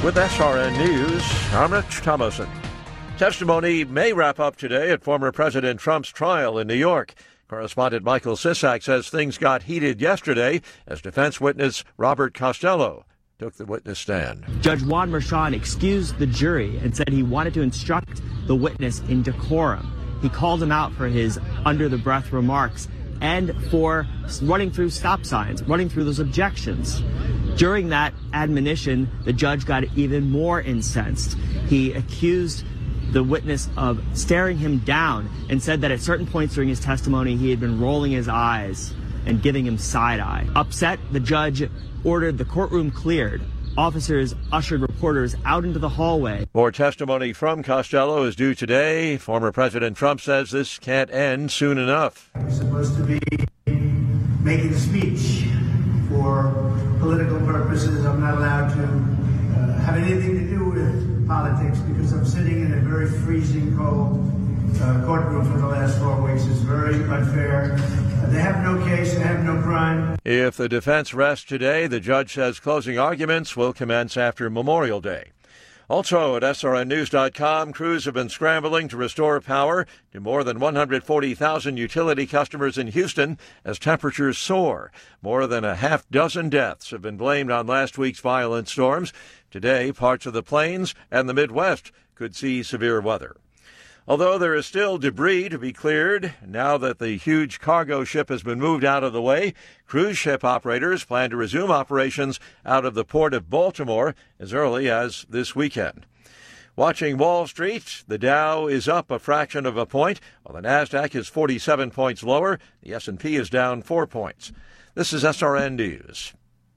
With SRN News, I'm Rich Thomason. Testimony may wrap up today at former President Trump's trial in New York. Correspondent Michael Sisak says things got heated yesterday as defense witness Robert Costello took the witness stand. Judge Juan Merchan excused the jury and said he wanted to instruct the witness in decorum. He called him out for his under-the-breath remarks and for running through stop signs, running through those objections. During that admonition, the judge got even more incensed. He accused the witness of staring him down and said that at certain points during his testimony, he had been rolling his eyes and giving him side eye. Upset, the judge ordered the courtroom cleared. Officers ushered reporters out into the hallway. More testimony from Costello is due today. Former President Trump says this can't end soon enough. I'm supposed to be making a speech for political purposes. I'm not allowed to have anything to do with politics because I'm sitting in a very freezing cold courtroom for the last 4 weeks. It's very unfair. They have no case. They have no crime. If the defense rests today, the judge says closing arguments will commence after Memorial Day. Also at srnnews.com, crews have been scrambling to restore power to more than 140,000 utility customers in Houston as temperatures soar. More than a half dozen deaths have been blamed on last week's violent storms. Today, parts of the plains and the Midwest could see severe weather. Although there is still debris to be cleared, now that the huge cargo ship has been moved out of the way, cruise ship operators plan to resume operations out of the port of Baltimore as early as this weekend. Watching Wall Street, the Dow is up a fraction of a point, while the Nasdaq is 47 points lower. The S&P is down 4 points. This is SRN News.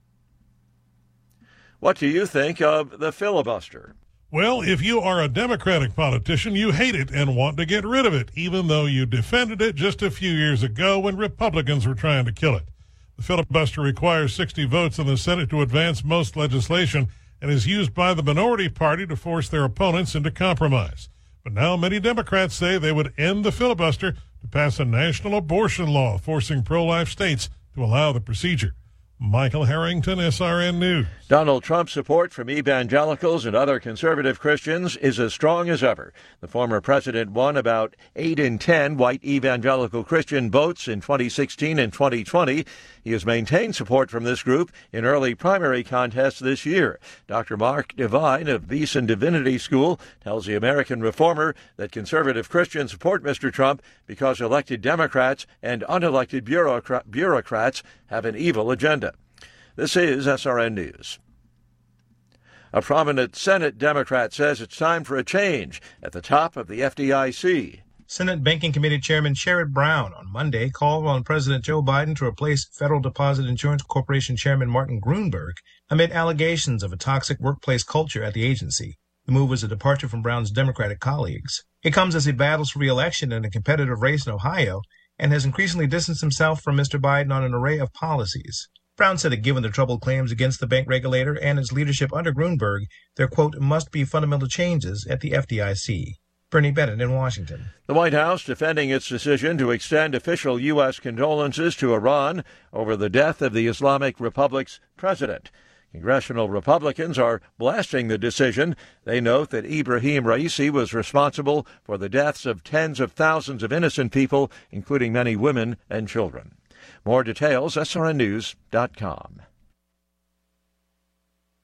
What do you think of the filibuster? Well, if you are a Democratic politician, you hate it and want to get rid of it, even though you defended it just a few years ago when Republicans were trying to kill it. The filibuster requires 60 votes in the Senate to advance most legislation and is used by the minority party to force their opponents into compromise. But now many Democrats say they would end the filibuster to pass a national abortion law forcing pro-life states to allow the procedure. Michael Harrington, SRN News. Donald Trump's support from evangelicals and other conservative Christians is as strong as ever. The former president won about 8 in 10 white evangelical Christian votes in 2016 and 2020. He has maintained support from this group in early primary contests this year. Dr. Mark Devine of Beeson Divinity School tells the American Reformer that conservative Christians support Mr. Trump because elected Democrats and unelected bureaucrats have an evil agenda. This is SRN News. A prominent Senate Democrat says it's time for a change at the top of the FDIC. Senate Banking Committee Chairman Sherrod Brown on Monday called on President Joe Biden to replace Federal Deposit Insurance Corporation Chairman Martin Gruenberg amid allegations of a toxic workplace culture at the agency. The move was a departure from Brown's Democratic colleagues. It comes as he battles for re-election in a competitive race in Ohio and has increasingly distanced himself from Mr. Biden on an array of policies. Brown said that given the troubled claims against the bank regulator and its leadership under Gruenberg, there, quote, must be fundamental changes at the FDIC. Bernie Bennett in Washington. The White House defending its decision to extend official U.S. condolences to Iran over the death of the Islamic Republic's president. Congressional Republicans are blasting the decision. They note that Ibrahim Raisi was responsible for the deaths of tens of thousands of innocent people, including many women and children. More details, srnnews.com.